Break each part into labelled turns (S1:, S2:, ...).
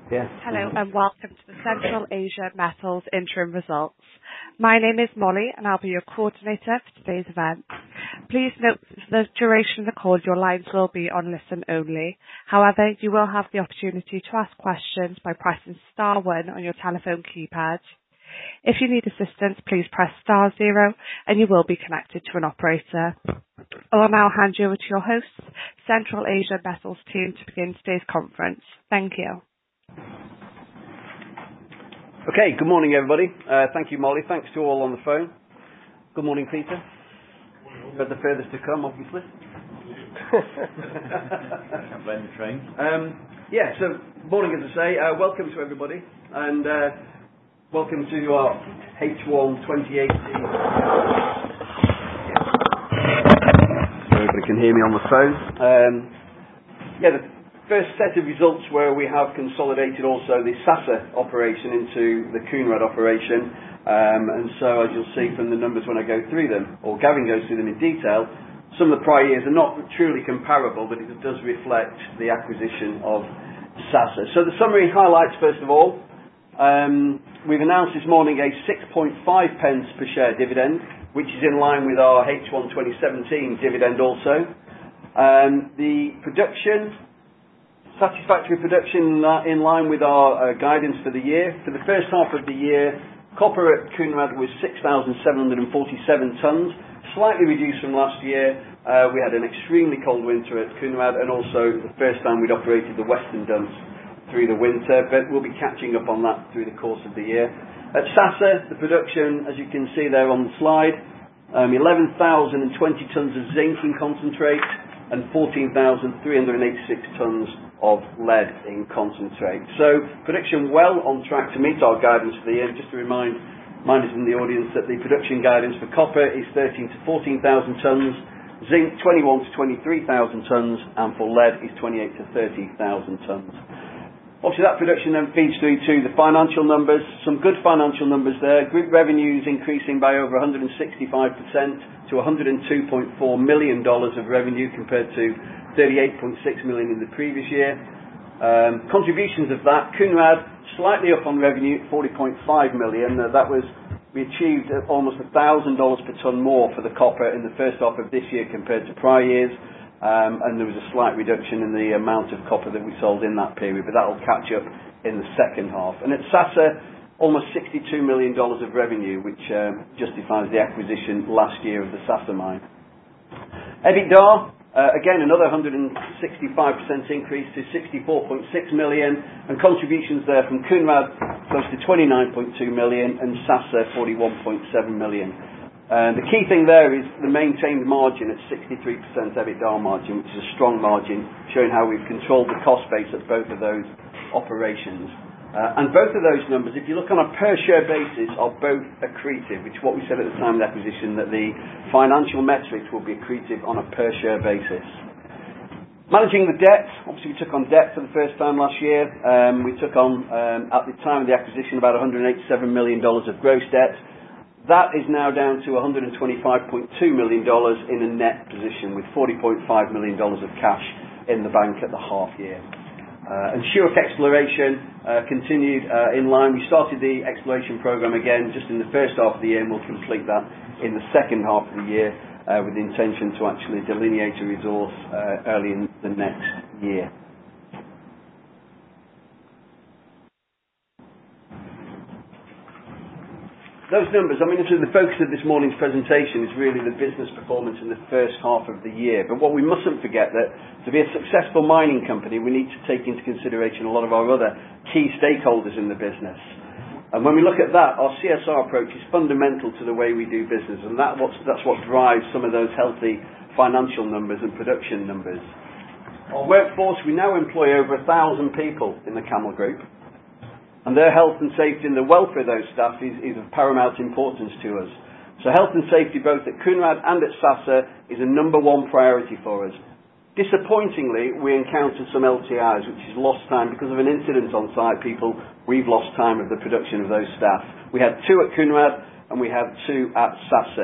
S1: Yeah.
S2: Hello and welcome to the Central Asia Metals interim results. My name is Molly and I'll be your coordinator for today's event. Please note for the duration of the call your lines will be on listen only. However, you will have the opportunity to ask questions by pressing star 1 on your telephone keypad. If you need assistance, please press star 0 and you will be connected to an operator. I will now hand you over to your hosts, Central Asia Metals team, to begin today's conference. Thank you.
S1: Okay, good morning everybody. Thank you, Molly. Thanks to all on the phone. Good morning, Peter. But the furthest to come, obviously.
S3: Can't blame the train.
S1: So morning as I say. Welcome to everybody and welcome to our H1 2018. So everybody can hear me on the phone. The first set of results where we have consolidated also the Sasa operation into the Kounrad operation, and so as you'll see from the numbers when I go through them, or Gavin goes through them in detail, some of the prior years are not truly comparable, but it does reflect the acquisition of Sasa. So the summary highlights first of all, we've announced this morning a 6.5 pence per share dividend, which is in line with our H1 2017 dividend also. The production, satisfactory production in line with our guidance for the year. For the first half of the year, copper at Kounrad was 6,747 tonnes, slightly reduced from last year. We had an extremely cold winter at Kounrad and also the first time we'd operated the western dumps through the winter, but we'll be catching up on that through the course of the year. At Sasa, the production, as you can see there on the slide, 11,020 tonnes of zinc in concentrate and 14,386 tonnes of lead in concentrate. So production well on track to meet our guidance for the year. Just to remind minders in the audience that the production guidance for copper is 13,000 to 14,000 tonnes, zinc 21,000 to 23,000 tonnes, and for lead is 28,000 to 30,000 tonnes. Obviously that production then feeds through to the financial numbers. Some good financial numbers there. Group revenues increasing by over 165% to $102.4 million of revenue compared to $38.6 million in the previous year. Contributions of that, Kounrad slightly up on revenue at $40.5 million. We achieved almost $1,000 per tonne more for the copper in the first half of this year compared to prior years. And there was a slight reduction in the amount of copper that we sold in that period, but that will catch up in the second half. And at Sasa, almost $62 million of revenue, which justifies the acquisition last year of the Sasa mine. EBITDA, again another 165% increase to $64.6 million, and contributions there from Kounrad close to $29.2 million and Sasa $41.7 million. The key thing there is the maintained margin at 63% EBITDA margin, which is a strong margin, showing how we've controlled the cost base at both of those operations. And both of those numbers, if you look on a per share basis, are both accretive, which is what we said at the time of the acquisition, that the financial metrics will be accretive on a per share basis. Managing the debt, obviously we took on debt for the first time last year. We took on, at the time of the acquisition, about $187 million of gross debt. That is now down to $125.2 million in a net position, with $40.5 million of cash in the bank at the half year. And Shuuk exploration continued in line. We started the exploration program again just in the first half of the year, and we'll complete that in the second half of the year with the intention to actually delineate a resource early in the next year. Those numbers, the focus of this morning's presentation is really the business performance in the first half of the year. But what we mustn't forget that to be a successful mining company, we need to take into consideration a lot of our other key stakeholders in the business. And when we look at that, our CSR approach is fundamental to the way we do business, and that's what drives some of those healthy financial numbers and production numbers. Our workforce, we now employ over 1,000 people in the CAML Group. And their health and safety and the welfare of those staff is of paramount importance to us. So health and safety both at Kounrad and at Sasa is a number one priority for us. Disappointingly, we encountered some LTIs, which is lost time because of an incident on site. We've lost time of the production of those staff. We had 2 at Kounrad and we had 2 at Sasa.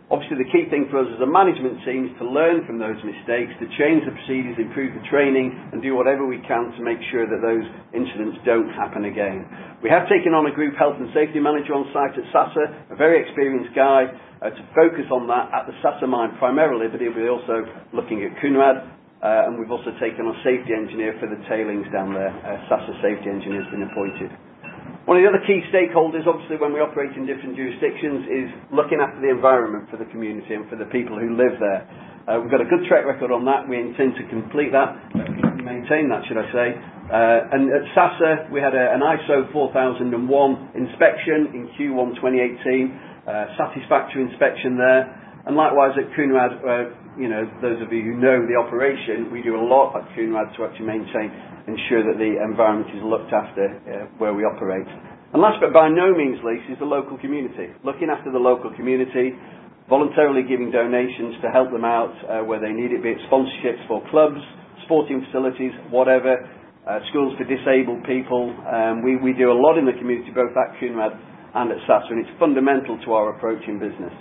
S1: Obviously, the key thing for us as a management team is to learn from those mistakes, to change the procedures, improve the training, and do whatever we can to make sure that those incidents don't happen again. We have taken on a group health and safety manager on site at Sasa, a very experienced guy, to focus on that at the Sasa mine primarily, but he'll be also looking at Kounrad, and we've also taken on a safety engineer for the tailings down there. Sasa safety engineer has been appointed. One of the other key stakeholders, obviously, when we operate in different jurisdictions, is looking after the environment for the community and for the people who live there. We've got a good track record on that. We intend to complete that, maintain that, should I say. And at Sasa, we had an ISO 4001 inspection in Q1 2018, satisfactory inspection there. And likewise at Kounrad, those of you who know the operation, we do a lot at Kounrad to actually ensure that the environment is looked after where we operate. And last but by no means least is the local community. Looking after the local community, voluntarily giving donations to help them out where they need it, be it sponsorships for clubs, sporting facilities, whatever, schools for disabled people. We do a lot in the community, both at Kounrad and at Sasa, and it's fundamental to our approach in business.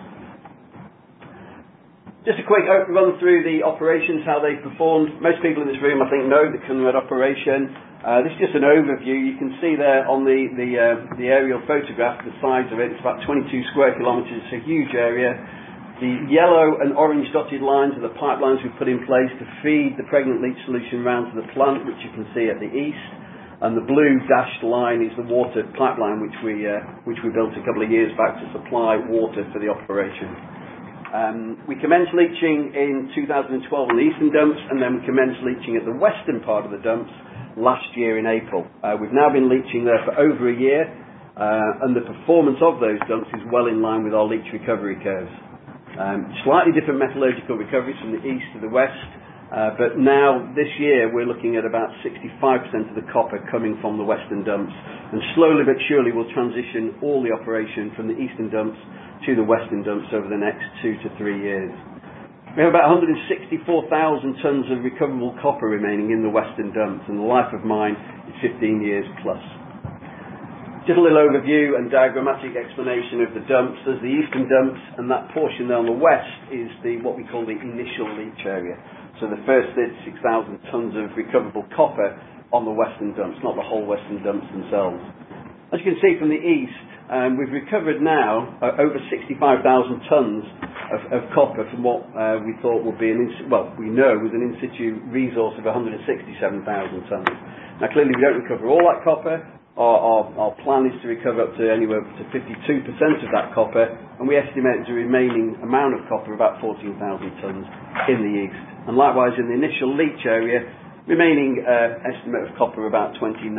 S1: Just a quick run through the operations, how they performed. Most people in this room, I think, know the Kounrad operation. This is just an overview. You can see there on the aerial photograph the size of it. It's about 22 square kilometres. It's a huge area. The yellow and orange dotted lines are the pipelines we've put in place to feed the pregnant leach solution round to the plant, which you can see at the east. And the blue dashed line is the water pipeline, which we built a couple of years back to supply water for the operation. We commenced leaching in 2012 on the eastern dumps, and then we commenced leaching at the western part of the dumps last year in April. We've now been leaching there for over a year, and the performance of those dumps is well in line with our leach recovery curves. Slightly different metallurgical recoveries from the east to the west, but now this year we're looking at about 65% of the copper coming from the western dumps, and slowly but surely we'll transition all the operation from the eastern dumps to the western dumps over the next 2 to 3 years. We have about 164,000 tonnes of recoverable copper remaining in the western dumps, and the life of mine is 15 years plus. Just a little overview and diagrammatic explanation of the dumps. There's the eastern dumps, and that portion there on the west is what we call the initial leach area. So the first 36,000 tonnes of recoverable copper on the western dumps, not the whole western dumps themselves. As you can see from the east, we've recovered now over 65,000 tonnes of copper from what we thought would be we know was an in-situ resource of 167,000 tonnes. Now clearly we don't recover all that copper. Our plan is to recover up to anywhere to 52% of that copper, and we estimate the remaining amount of copper about 14,000 tonnes in the east. And likewise in the initial leach area, remaining estimate of copper about 27,000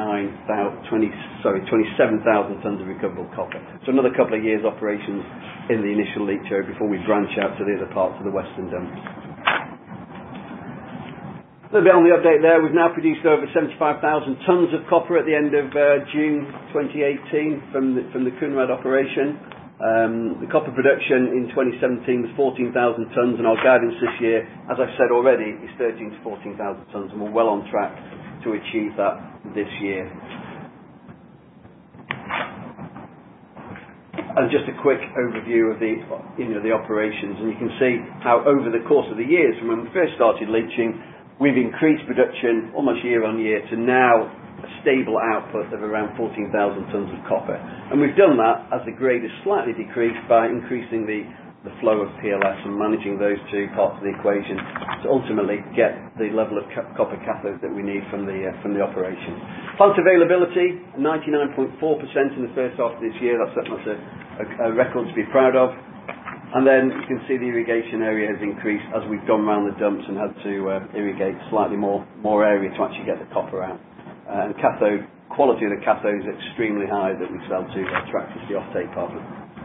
S1: tonnes of recoverable copper. So another couple of years operations in the initial leach area before we branch out to the other parts of the western dumps. A little bit on the update there. We've now produced over 75,000 tonnes of copper at the end of June 2018 from the Kounrad operation. The copper production in 2017 was 14,000 tonnes, and our guidance this year, as I've said already, is 13,000 to 14,000 tonnes, and we're well on track to achieve that this year. And just a quick overview of the operations, and you can see how over the course of the years, from when we first started leaching, we've increased production almost year on year to now a stable output of around 14,000 tonnes of copper. And we've done that as the grade is slightly decreased by increasing the flow of PLS and managing those two parts of the equation to ultimately get the level of copper cathode that we need from the operation. Plant availability, 99.4% in the first half of this year. That's a record to be proud of. And then you can see the irrigation area has increased as we've gone around the dumps and had to irrigate slightly more area to actually get the copper out. And cathode quality of the cathode is extremely high that we sell to Tractis, the offtake partner.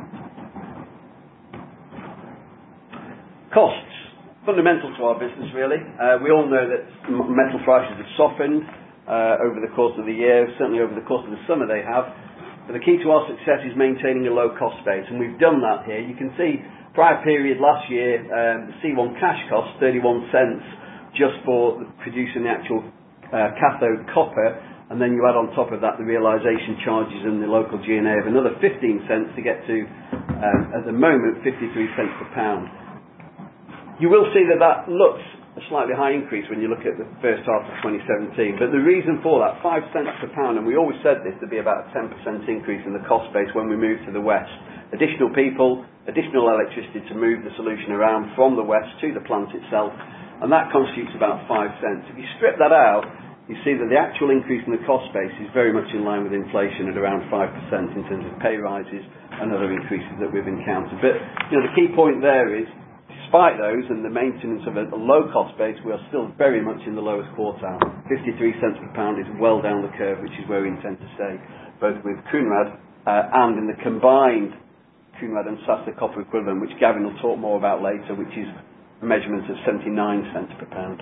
S1: Costs, fundamental to our business really. We all know that metal prices have softened over the course of the year, certainly over the course of the summer they have. But the key to our success is maintaining a low cost base, and we've done that here. You can see prior period last year, the C1 cash cost 31 cents just for producing the actual cathode copper, and then you add on top of that the realisation charges and the local G&A of another 15 cents to get to, at the moment, 53 cents per pound. You will see that looks a slightly high increase when you look at the first half of 2017, but the reason for that, 5 cents per pound, and we always said this, there'd be about a 10% increase in the cost base when we move to the west. Additional people, additional electricity to move the solution around from the west to the plant itself, and that constitutes about 5 cents. If you strip that out, you see that the actual increase in the cost base is very much in line with inflation at around 5% in terms of pay rises and other increases that we've encountered. But the key point there is, despite those and the maintenance of a low cost base, we are still very much in the lowest quartile. 53 cents per pound is well down the curve, which is where we intend to stay, both with Kounrad and in the combined Kounrad and Sasa copper equivalent, which Gavin will talk more about later, which is a measurement of 79 cents per pound.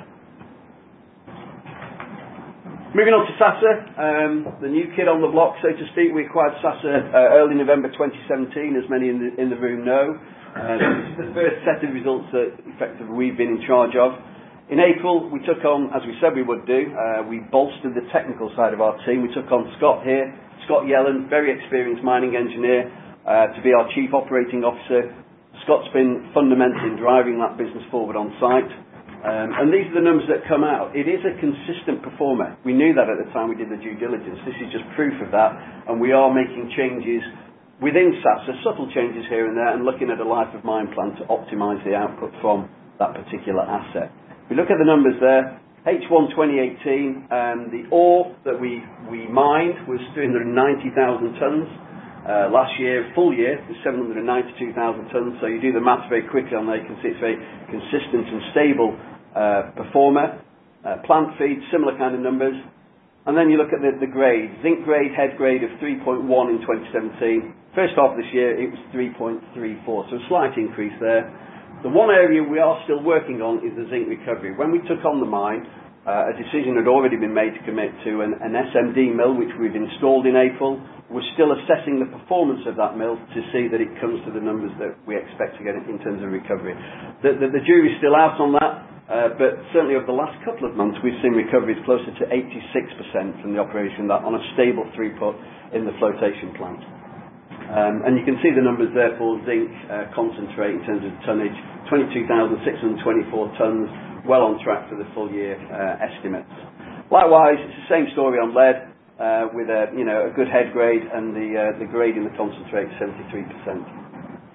S1: Moving on to Sasa, the new kid on the block, so to speak. We acquired Sasa early November 2017, as many in the room know. This is the first set of results that effectively we've been in charge of. In April, we took on, as we said we would do, we bolstered the technical side of our team. We took on Scott Yellen, very experienced mining engineer, to be our Chief Operating Officer. Scott's been fundamental in driving that business forward on site. And these are the numbers that come out. It is a consistent performer. We knew that at the time we did the due diligence. This is just proof of that, and we are making changes within Sasa, subtle changes here and there, and looking at a life of mine plan to optimise the output from that particular asset. We look at the numbers there. H1 2018, the ore that we mined was 390,000 tonnes. Last year, full year, was 792,000 tonnes. So you do the maths very quickly on there, you can see it's very consistent and stable performer. Plant feed, similar kind of numbers. And then you look at the grade. Zinc grade, head grade of 3.1 in 2017. First half of this year, it was 3.34, so a slight increase there. The one area we are still working on is the zinc recovery. When we took on the mine, a decision had already been made to commit to an SMD mill, which we've installed in April. We're still assessing the performance of that mill to see that it comes to the numbers that we expect to get in terms of recovery. The jury's still out on that, but certainly over the last couple of months, we've seen recoveries closer to 86% from the operation, that on a stable throughput in the flotation plant. And you can see the numbers there for zinc concentrate in terms of tonnage, 22,624 tonnes, well on track for the full year estimates. Likewise, it's the same story on lead, with a good head grade, and the grade in the concentrate 73%.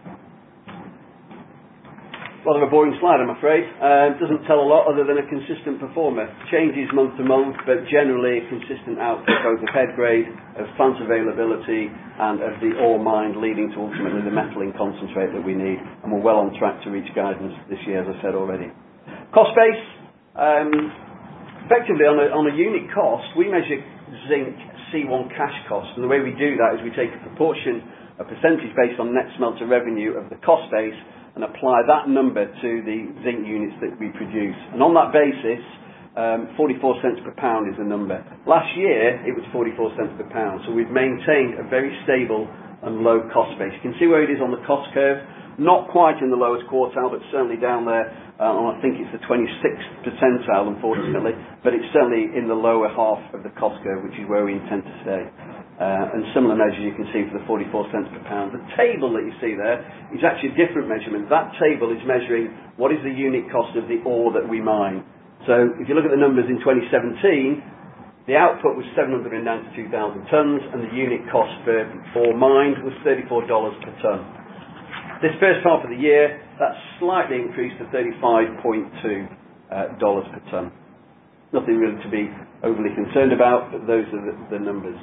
S1: Rather a boring slide, I'm afraid. It doesn't tell a lot other than a consistent performer. Changes month to month, but generally a consistent output both of head grade, of plant availability, and of the ore mined, leading to ultimately the metal in concentrate that we need. And we're well on track to reach guidance this year, as I said already. Cost base. Effectively, on a unit cost, we measure zinc C1 cash cost, and the way we do that is we take a percentage based on net smelter revenue of the cost base, and apply that number to the zinc units that we produce. And on that basis, 44 cents per pound is the number. Last year, it was 44 cents per pound, so we've maintained a very stable and low cost base. You can see where it is on the cost curve, not quite in the lowest quartile, but certainly down there, I think it's the 26th percentile, unfortunately, but it's certainly in the lower half of the cost curve, which is where we intend to stay. And similar measures you can see for the 44 cents per pound. The table that you see there is actually a different measurement. That table is measuring what is the unit cost of the ore that we mine. So if you look at the numbers in 2017, the output was 792,000 tonnes, and the unit cost for ore mined was $34 per tonne. This first half of the year, that's slightly increased to $35.2 per tonne. Nothing really to be overly concerned about, but those are the numbers.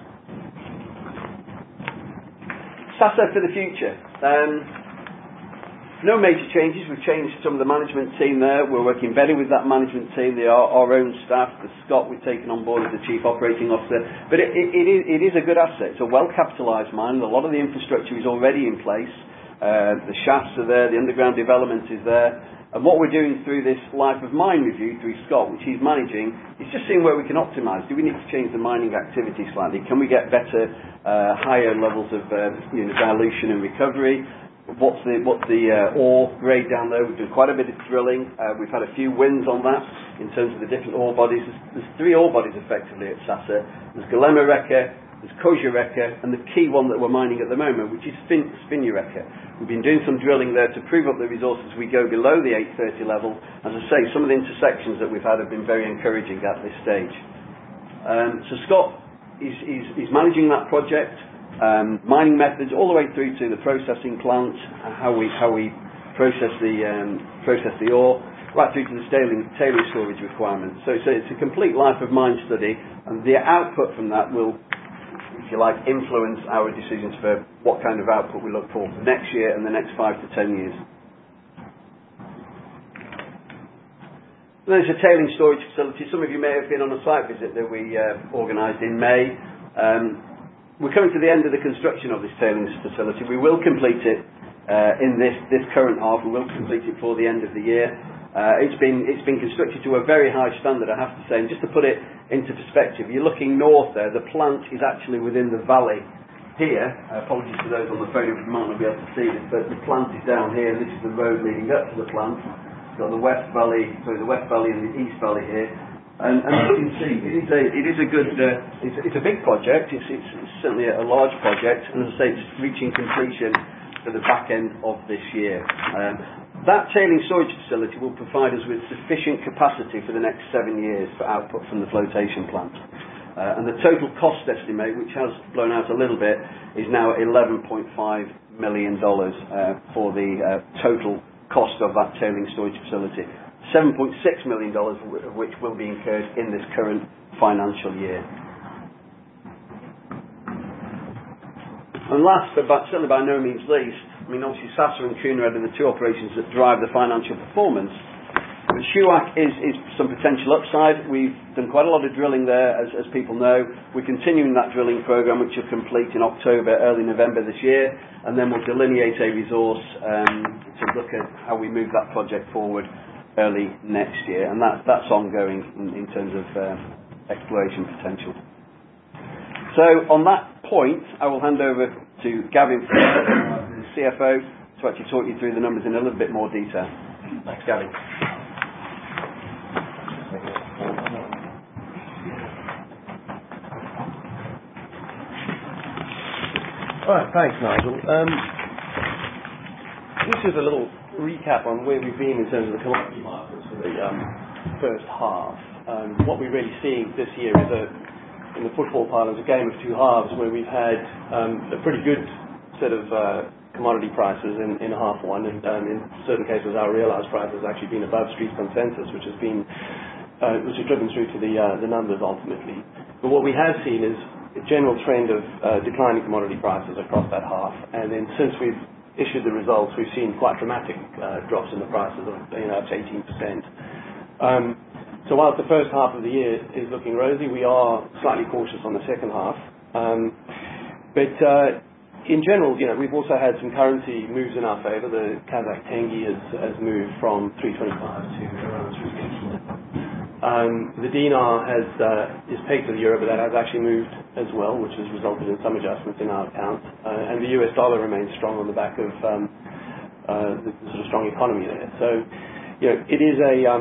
S1: Sasa for the future. No major changes. We've changed some of the management team there. We're working better with that management team. They are our own staff. The Scott we've taken on board as the Chief Operating Officer. But it is a good asset. It's a well-capitalised mine. A lot of the infrastructure is already in place. The shafts are there. The underground development is there. And what we're doing through this life of mine review through Scott, which he's managing, is just seeing where we can optimise. Do we need to change the mining activity slightly? Can we get better, higher levels of dilution and recovery? what's the ore grade down there. We've done quite a bit of drilling. We've had a few wins on that in terms of the different ore bodies. There's 3 ore bodies effectively at Sasa. There's Golema Reka, there's Kozja Reka, and the key one that we're mining at the moment, which is Svinja Reka. We've been doing some drilling there to prove up the resources we go below the 830 level. As I say, some of the intersections that we've had have been very encouraging at this stage. So Scott is managing that project. Mining methods all the way through to the processing plant, how we process the ore, right through to the tailing storage requirements. So it's a complete life of mine study, and the output from that will, if you like, influence our decisions for what kind of output we look for next year and the next 5 to 10 years. There's a tailing storage facility. Some of you may have been on a site visit that we organised in May. We're coming to the end of the construction of this tailings facility. We will complete it in this current half. We will complete it before the end of the year. It's been constructed to a very high standard, I have to say. And just to put it into perspective, you're looking north there. The plant is actually within the valley here. Apologies to those on the phone who might not be able to see this, but the plant is down here. This is the road leading up to the plant. It's got the West Valley and the East Valley here. And as you can see, it is a good, it's a big project. It's certainly a large project, and as I say, it's reaching completion for the back end of this year. That tailing storage facility will provide us with sufficient capacity for the next 7 years for output from the flotation plant. And the total cost estimate, which has blown out a little bit, is now $11.5 million for the total cost of that tailing storage facility. $7.6 million of which will be incurred in this current financial year. And last, but certainly by no means least, I mean, obviously Sasa and Kounrad are the 2 operations that drive the financial performance. But Shuak is some potential upside. We've done quite a lot of drilling there, as people know. We're continuing that drilling program, which will complete in October, early November this year, and then we'll delineate a resource to look at how we move that project forward early next year, and that's ongoing in terms of exploration potential. So on that point, I will hand over to Gavin, the CFO, to actually talk you through the numbers in a little bit more detail. Thanks, Gavin.
S3: All right, thanks, Nigel. This is a little recap on where we've been in terms of the commodity markets for the first half. What we're really seeing this year is in the football parlance, a game of 2 halves, where we've had a pretty good set of commodity prices in half one, and in certain cases our realised price has actually been above street consensus, which has driven through to the numbers ultimately. But what we have seen is a general trend of declining commodity prices across that half, and then since we've issued the results, we've seen quite dramatic drops in the prices of up to 18%. So whilst the first half of the year is looking rosy, we are slightly cautious on the second half. But in general, we've also had some currency moves in our favour. The Kazakh tenge has moved from 325 to around 318. The dinar is pegged to the euro, but that has actually moved as well, which has resulted in some adjustments in our account. And the US dollar remains strong on the back of the sort of strong economy there. So, it is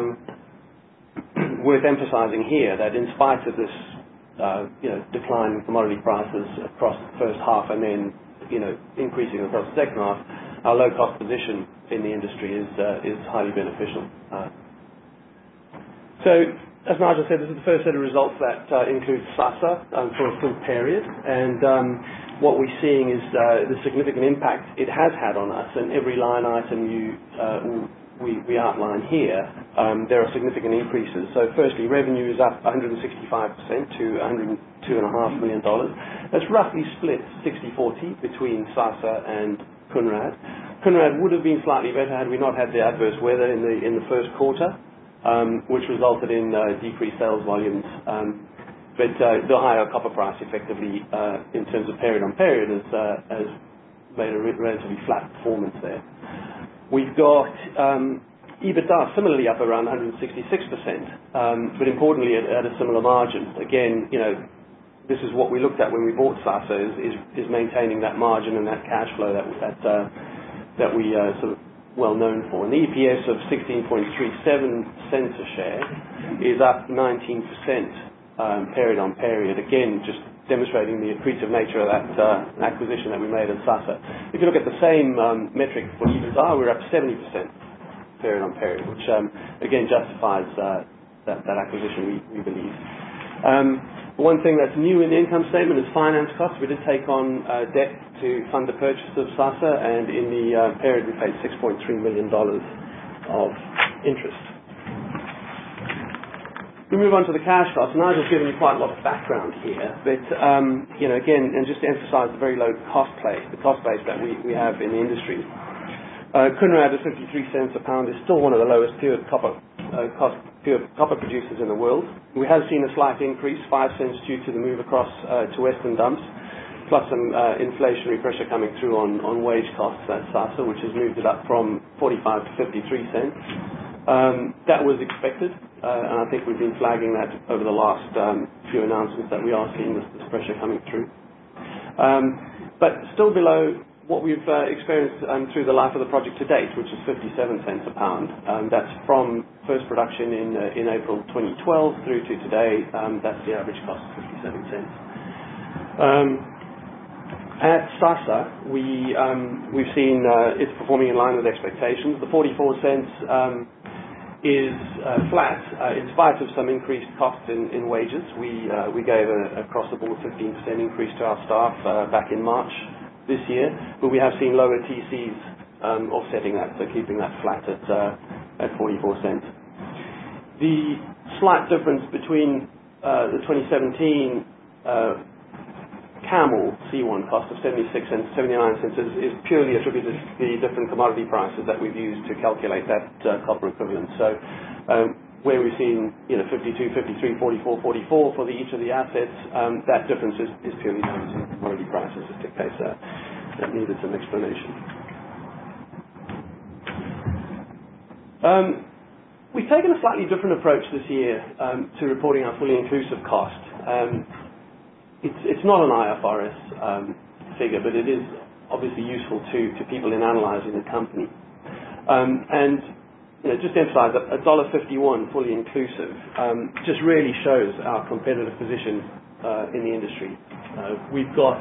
S3: worth emphasising here that in spite of this decline in commodity prices across the first half and then increasing across the second half, our low cost position in the industry is highly beneficial. So, as Nigel said, this is the first set of results that includes Sasa for a full period, and what we're seeing is the significant impact it has had on us, and every line item we outline here, there are significant increases. So firstly, revenue is up 165% to $102.5 million. That's roughly split 60-40 between Sasa and Kounrad. Kounrad would have been slightly better had we not had the adverse weather in the first quarter, which resulted in decreased sales volumes. But the higher copper price effectively, in terms of period on period, has made a relatively flat performance there. We've got EBITDA similarly up around 166%, but importantly at a similar margin. Again, this is what we looked at when we bought Sasa, is maintaining that margin and that cash flow that that we are sort of well known for. And the EPS of 16.37 cents a share is up 19% period on period. Again, just demonstrating the accretive nature of that acquisition that we made at Sasa. If you look at the same metric for EBITDA, we're up 70% period on period, which again justifies that acquisition, we believe. One thing that's new in the income statement is finance costs. We did take on debt to fund the purchase of Sasa, and in the period we paid $6.3 million of interest. We move on to the cash costs. Nigel's given you quite a lot of background here, but again, and just to emphasise the very low cost base that we have in the industry. Kounrad at 53 cents a pound is still one of the lowest pure copper producers in the world. We have seen a slight increase, 5 cents, due to the move across to Western dumps, plus some inflationary pressure coming through on wage costs at Sasa, which has moved it up from 45 to 53 cents. That was expected, and I think we've been flagging that over the last few announcements that we are seeing this pressure coming through. But still below what we've experienced through the life of the project to date, which is 57 cents a pound. That's from first production in April 2012 through to today. That's the average cost, 57 cents. At Sasa, we've seen it's performing in line with expectations. The 44 cents is flat in spite of some increased costs in wages. We gave across the board 15% increase to our staff back in March this year, but we have seen lower TCs offsetting that, so keeping that flat at 44 cents. The slight difference between the 2017 Camel C1 cost of 76 cents, 79 cents is purely attributed to the different commodity prices that we've used to calculate that copper equivalent. So where we've seen 52, 53, 44, 44 for each of the assets, that difference is purely down to commodity prices, just in case that needed some explanation. We've taken a slightly different approach this year to reporting our fully inclusive cost. It's not an IFRS figure, but it is obviously useful to people in analysing the company. And just to emphasise that $1.51 fully inclusive just really shows our competitive position in the industry. We've got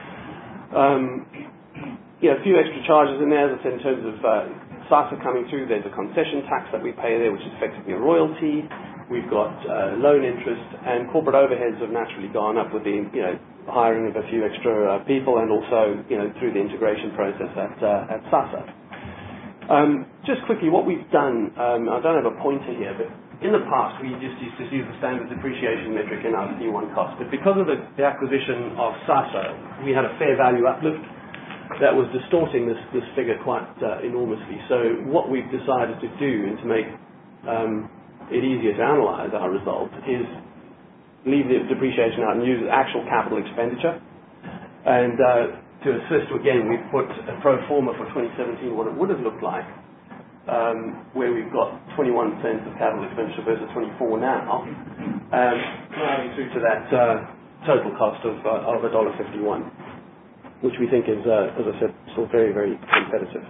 S3: a few extra charges in there, as I said, in terms of Sasa coming through. There's a concession tax that we pay there, which is effectively a royalty. We've got loan interest, and corporate overheads have naturally gone up with the hiring of a few extra people, and also through the integration process at Sasa. Just quickly, what we've done, I don't have a pointer here, but in the past we just used to use the standard depreciation metric in our C1 cost, but because of the acquisition of Sasa, we had a fair value uplift that was distorting this figure quite enormously. So what we've decided to do, and to make it easier to analyse our results, is leave the depreciation out and use actual capital expenditure. And to assist, again, we've put a pro forma for 2017, what it would have looked like, where we've got 21 cents of capital expenditure versus 24 now, driving through to that total cost of $1.51, which we think is, as I said, still very, very competitive.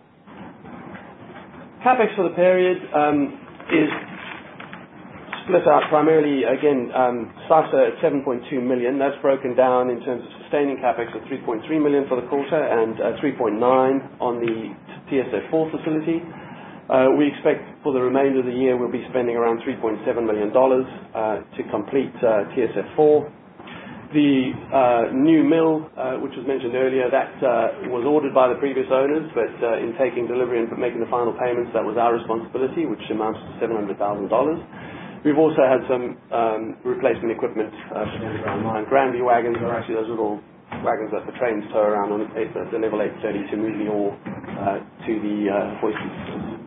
S3: CapEx for the period is split out primarily, again, Sasa at $7.2 million. That's broken down in terms of sustaining CapEx of $3.3 million for the quarter and $3.9 on the TSF4 facility. We expect for the remainder of the year we'll be spending around $3.7 million to complete TSF4. The new mill, which was mentioned earlier, that was ordered by the previous owners, but in taking delivery and making the final payments, that was our responsibility, which amounts to $700,000. We've also had some replacement equipment for the underground mine. Granby wagons are actually those little wagons that the trains tow around on the level 830 to move the ore to the hoisting systems.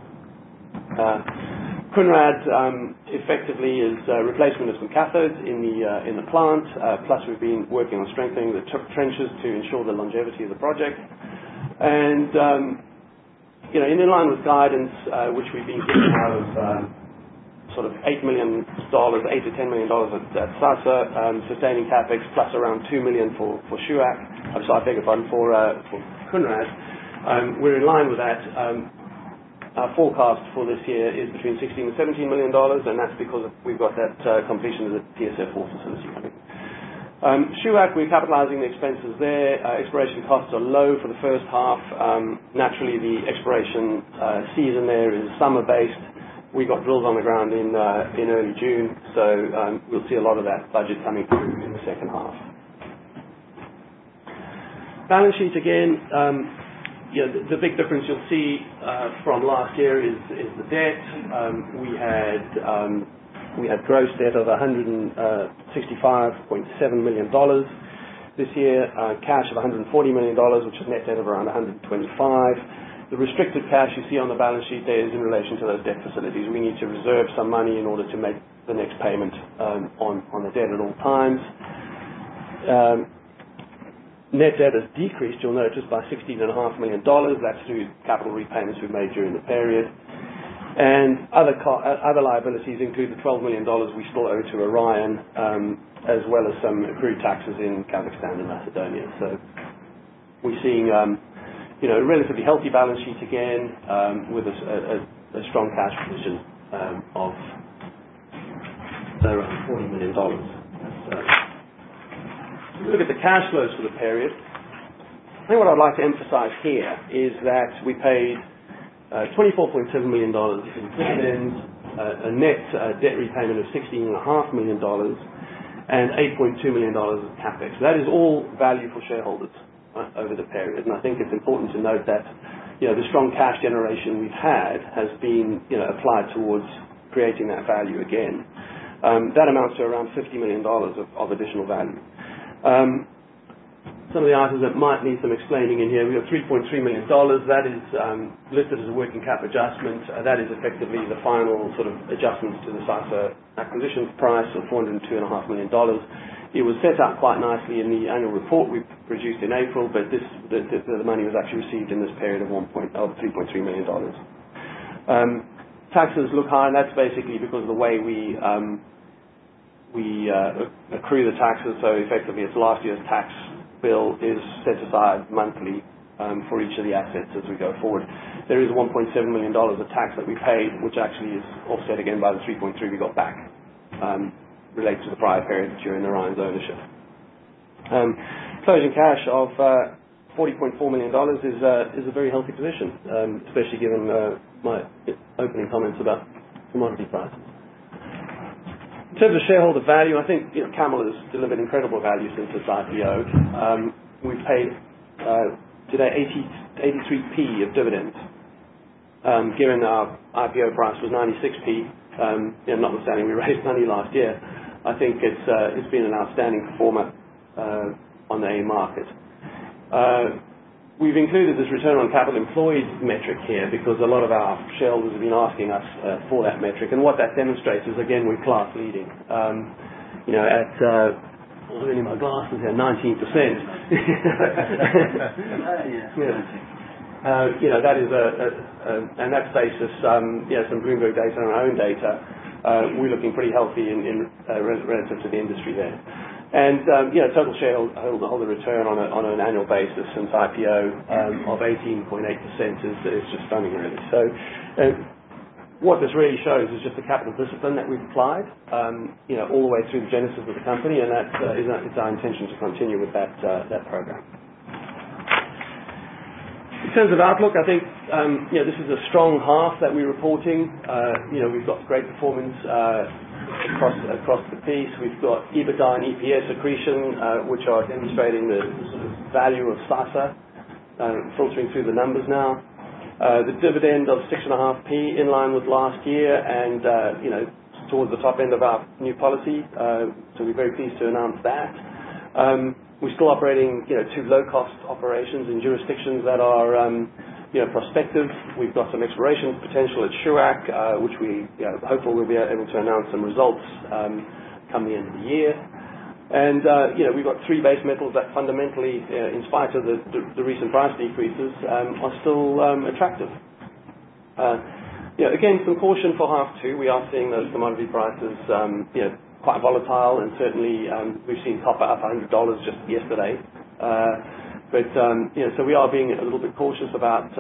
S3: Kounrad effectively is replacement of some cathodes in the plant, plus we've been working on strengthening the trenches to ensure the longevity of the project. And in line with guidance, which we've been getting out of sort of $8 to $10 million at Sasa, sustaining capex plus around $2 million for Shuak. I'm sorry, I beg your pardon, for Kounrad. We're in line with that. Our forecast for this year is between $16 and $17 million, and that's because we've got that completion of the TSF4 facility coming. Shuak, we're capitalizing the expenses there. Exploration costs are low for the first half. Naturally, the exploration season there is summer-based. We got drills on the ground in early June, so we'll see a lot of that budget coming through in the second half. Balance sheet again. The big difference you'll see from last year is the debt. We had gross debt of $165.7 million this year, cash of $140 million, which is net debt of around $125. The restricted cash you see on the balance sheet there is in relation to those debt facilities. We need to reserve some money in order to make the next payment on the debt at all times. Net debt has decreased, you'll notice, by $16.5 million. That's through capital repayments we've made during the period. And other liabilities include the $12 million we still owe to Orion, as well as some accrued taxes in Kazakhstan and Macedonia. So we're seeing a relatively healthy balance sheet again, with a strong cash position of around $40 million. Look at the cash flows for the period. I think what I'd like to emphasize here is that we paid $24.7 million in dividends, a net debt repayment of $16.5 million, and $8.2 million of capex. That is all value for shareholders over the period, and I think it's important to note that the strong cash generation we've had has been applied towards creating that value again. That amounts to around $50 million of additional value. Some of the items that might need some explaining in here, we have $3.3 million. That is listed as a working cap adjustment. That is effectively the final sort of adjustments to the Sasa acquisition price of $402.5 million. It was set out quite nicely in the annual report we produced in April, but the money was actually received in this period of $3.3 million. Taxes look high, and that's basically because of the way we accrue the taxes, so effectively it's last year's tax bill is set aside monthly for each of the assets as we go forward. There is $1.7 million of tax that we paid, which actually is offset again by the 3.3 we got back, related to the prior period during Orion's ownership. Closing cash of $40.4 million is a very healthy position, especially given my opening comments about commodity prices. In terms of shareholder value, I think Camel has delivered incredible value since its IPO. We've paid today 83p of dividends. Given our IPO price was 96p, notwithstanding we raised money last year, I think it's been an outstanding performer on the AIM market. We've included this return on capital employed metric here because a lot of our shareholders have been asking us for that metric, and what that demonstrates is, again, we're class leading. At only my glasses here, 19%. That is and that's basis some Bloomberg data and our own data. We're looking pretty healthy in relative to the industry there. And total shareholder return on an annual basis since IPO of 18.8% is just stunning, really. So what this really shows is just the capital discipline that we've applied, all the way through the genesis of the company, and it's our intention to continue with that program. In terms of outlook, I think this is a strong half that we're reporting. We've got great performance across the piece. We've got EBITDA and EPS accretion, which are demonstrating the sort of value of Sasa, filtering through the numbers now. The dividend of 6.5p in line with last year, and towards the top end of our new policy. So we're very pleased to announce that. We're still operating two low-cost operations in jurisdictions that are prospective. We've got some exploration potential at Shuak, which we hopefully we'll be able to announce some results come the end of the year. And we've got three base metals that fundamentally, in spite of the recent price decreases, are still attractive. Again, some caution for half two. We are seeing those commodity prices quite volatile, and certainly we've seen copper up $100 just yesterday. But so we are being a little bit cautious about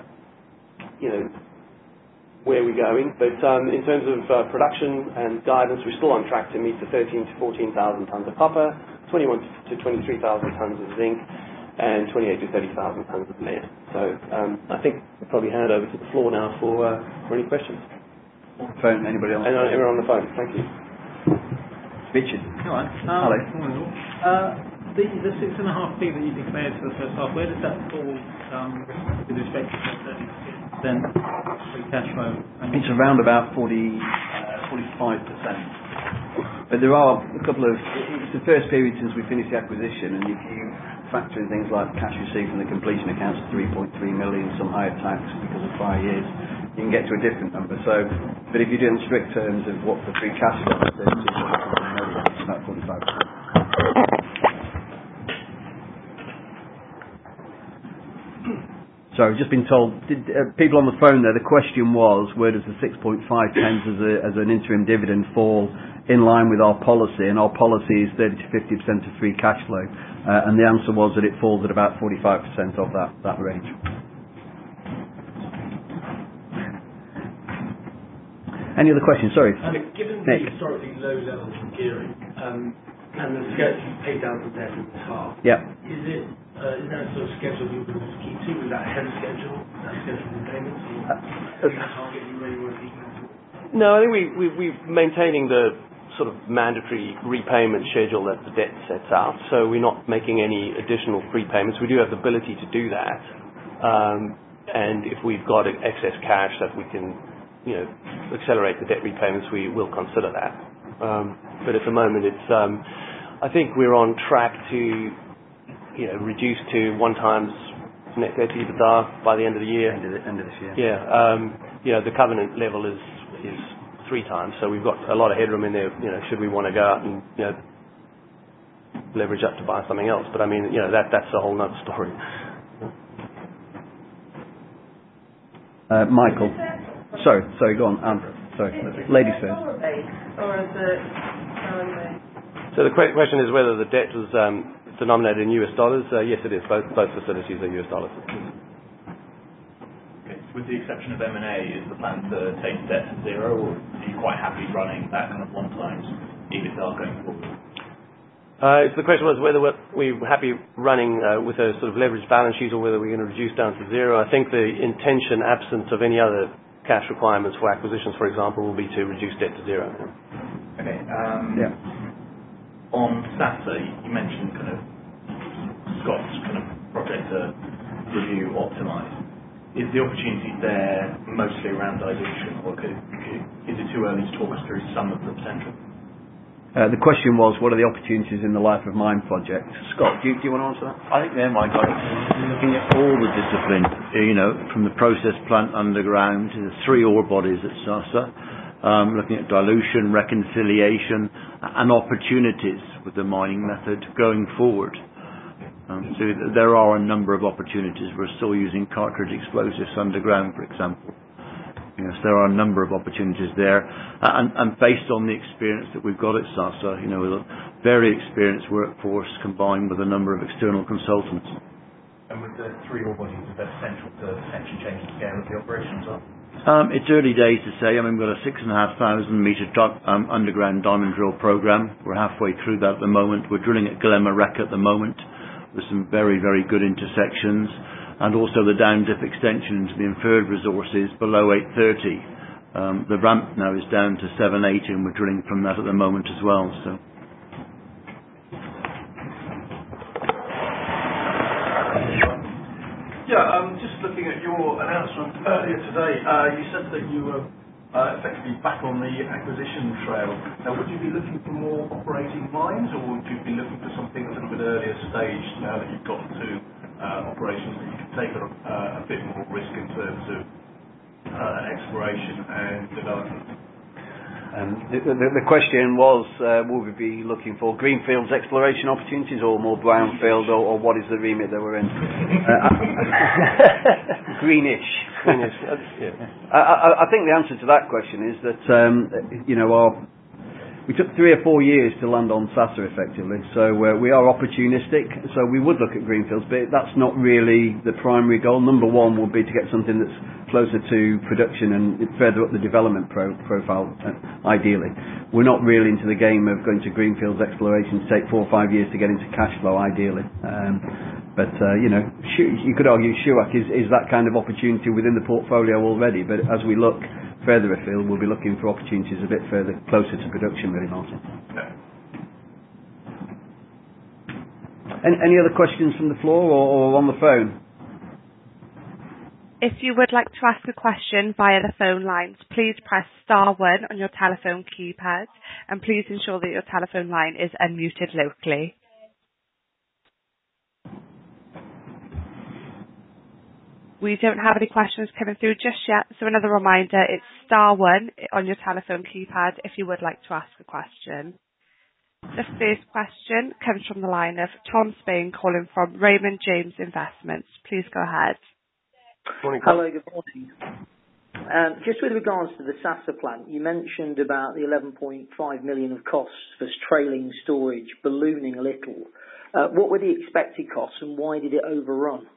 S3: where we're going. But in terms of production and guidance, we're still on track to meet the 13,000 to 14,000 tons of copper, 21,000 to 23,000 tons of zinc, and 28,000 to 30,000 tons of lead. So I think we'll probably hand over to the floor now for any questions.
S1: Phone, anybody else?
S3: Everyone on the phone. Thank you.
S1: Richard.
S4: All right.
S1: Hello.
S4: The 6.5p that you declared for the first half, where does that fall with respect to the 30% free cash flow?
S1: It's around about 45%. But there are a couple of... It's the first period since we finished the acquisition, and if you factor in things like cash received from the completion accounts of 3.3 million, some higher tax because of prior years, you can get to a different number. So, but if you do it in strict terms of what the free cash flow is, it's about 45%. So I've just been told, people on the phone there, the question was, where does the 6.5 pence as an interim dividend fall in line with our policy? And our policy is 30 to 50% of free cash flow. And the answer was that it falls at about 45% of that range. Any other questions? Sorry.
S5: Given the historically low levels of gearing and the schedule you paid down the debt in this half, is that a sort of schedule you would keep to? Is that ahead of schedule? Is that scheduled repayments? Or is that target you really were keeping to?
S3: No, I think we're maintaining the sort of mandatory repayment schedule that the debt sets out. So we're not making any additional prepayments. We do have the ability to do that. And if we've got excess cash that we can, accelerate the debt repayments, we will consider that. But at the moment, it's, I think we're on track to, reduce to 1 times net debt to EBITDA by the end of the year.
S1: End of this year.
S3: Yeah. The covenant level is 3 times, so we've got a lot of headroom in there. Should we want to go out and leverage up to buy something else? But I mean, that's a whole nother story.
S1: Michael. Sorry, go on. Sorry, ladies first.
S6: Or is it
S3: So the question is whether the debt was denominated in US dollars. Yes, it is. Both facilities are US dollars.
S7: Okay. With the exception of M&A, is the plan to take debt to zero, or are you quite happy running that kind of 1 times EBITDA going forward?
S3: The question was whether we're happy running with a sort of leveraged balance sheet or whether we're going to reduce down to zero. I think the intention, absent of any other cash requirements for acquisitions, for example, will be to reduce debt to zero.
S7: Okay.
S1: Yeah.
S7: On Sasa, you mentioned kind of Scott's kind of project to review, optimise. Is the opportunity there mostly around dilution, or is it too early to talk us through some of the potential?
S1: The question was, what are the opportunities in the life of mine project? Scott, do you want to answer that?
S8: I think there, Mike, looking at all the disciplines, from the process plant underground to the 3 ore bodies at Sasa, looking at dilution, reconciliation, and opportunities with the mining method going forward. So there are a number of opportunities. We're still using cartridge explosives underground, for example. So there are a number of opportunities there. And based on the experience that we've got at Sasa, with a very experienced workforce combined with a number of external consultants.
S7: And with the 3 ore bodies, is that essential to potentially change the scale of the operations up?
S8: It's early days to say. We've got a 6,500 metre underground diamond drill program. We're halfway through that at the moment. We're drilling at Golema Reka at the moment with some very, very good intersections, and also the down dip extension into the inferred resources below 830. The ramp now is down to 780, and we're drilling from that at the moment as well. So.
S5: Yeah, just looking at your announcement earlier today, you said that you were effectively back on the acquisition trail. Now, would you be looking for more operating mines, or would you be looking for something a little bit earlier stage now that you've got to operations that you can take a bit more risk in terms of exploration and development?
S1: The question was, will we be looking for greenfields exploration opportunities or more brownfield, or what is the remit that we're in? Greenish. Yeah. I think the answer to that question is that, we took 3 or 4 years to land on Sasa effectively. So we are opportunistic. So we would look at greenfields, but that's not really the primary goal. Number one would be to get something that's closer to production and further up the development profile, ideally. We're not really into the game of going to greenfields exploration to take 4 or 5 years to get into cash flow, ideally. But you could argue Shuak is that kind of opportunity within the portfolio already. But as we look further afield, we'll be looking for opportunities a bit further, closer to production, really, Martin.
S5: Okay.
S1: Any other questions from the floor or on the phone?
S2: If you would like to ask a question via the phone lines, please press star 1 on your telephone keypad, and please ensure that your telephone line is unmuted locally. We don't have any questions coming through just yet, so another reminder, it's star 1 on your telephone keypad if you would like to ask a question. The first question comes from the line of Tom Spain calling from Raymond James Investments. Please go ahead.
S5: Morning, Tom.
S6: Hello, good morning. Just with regards to the Sasa plant, you mentioned about the 11.5 million of costs for trailing storage ballooning a little. What were the expected costs and why did it overrun?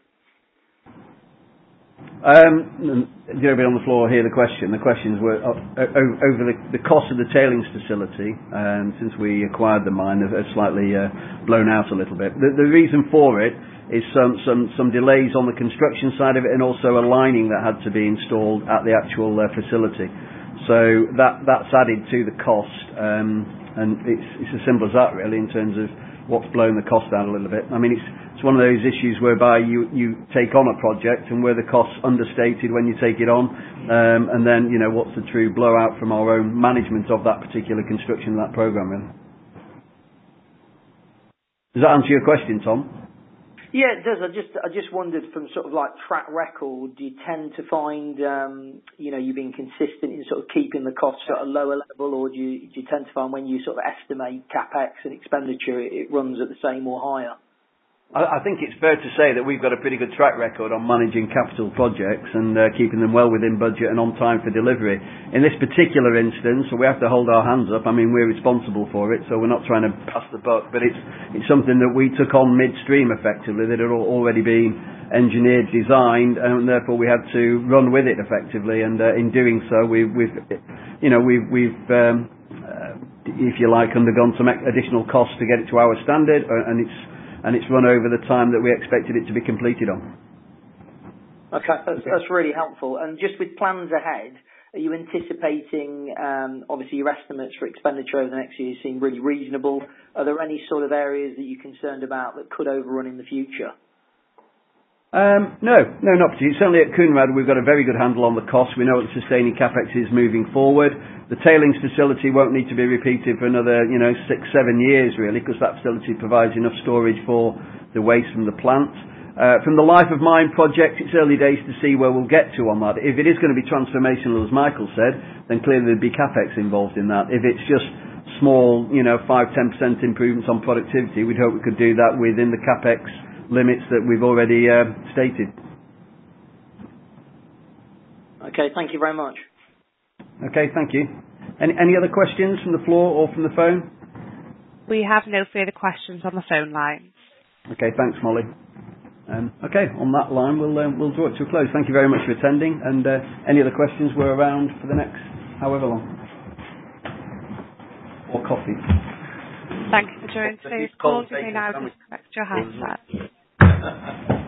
S1: You'll be on the floor here. The questions were over the cost of the tailings facility. Since we acquired the mine, have slightly blown out a little bit. The reason for it is some delays on the construction side of it, and also a lining that had to be installed at the actual facility. So that's added to the cost, and it's as simple as that, really, in terms of what's blown the cost down a little bit. I mean, it's one of those issues whereby you take on a project and where the cost's understated when you take it on, and then what's the true blowout from our own management of that particular construction of that program, really. Does that answer your question, Tom?
S6: Yeah, it does. I just wondered, from sort of like track record, do you tend to find you've been consistent in sort of keeping the costs at a lower level, or do you tend to find when you sort of estimate capex and expenditure, it runs at the same or higher?
S1: I think it's fair to say that we've got a pretty good track record on managing capital projects and keeping them well within budget and on time for delivery. In this particular instance, we have to hold our hands up. I mean, we're responsible for it, so we're not trying to pass the buck, but it's something that we took on midstream effectively, that had already been engineered, designed, and therefore we had to run with it effectively. And in doing so, we've if you like, undergone some additional costs to get it to our standard, and it's run over the time that we expected it to be completed on.
S6: Okay, that's really helpful. And just with plans ahead, are you anticipating, obviously your estimates for expenditure over the next year seem really reasonable. Are there any sort of areas that you're concerned about that could overrun in the future?
S1: No, not particularly. Certainly at Kounrad, we've got a very good handle on the cost. We know what the sustaining capex is moving forward. The tailings facility won't need to be repeated for another, 6-7 years, really, because that facility provides enough storage for the waste from the plant. From the life of mine project, it's early days to see where we'll get to on that. If it is going to be transformational, as Michael said, then clearly there'd be capex involved in that. If it's just small, 5-10% improvements on productivity, we'd hope we could do that within the capex limits that we've already stated.
S6: Okay, thank you very much.
S1: Okay, thank you. Any other questions from the floor or from the phone?
S2: We have no further questions on the phone lines.
S1: Okay, thanks, Molly. Okay, on that line, we'll draw it to a close. Thank you very much for attending, and any other questions, we're around for the next however long. Or coffee.
S2: Thank you for joining today's call. You may now disconnect your handset.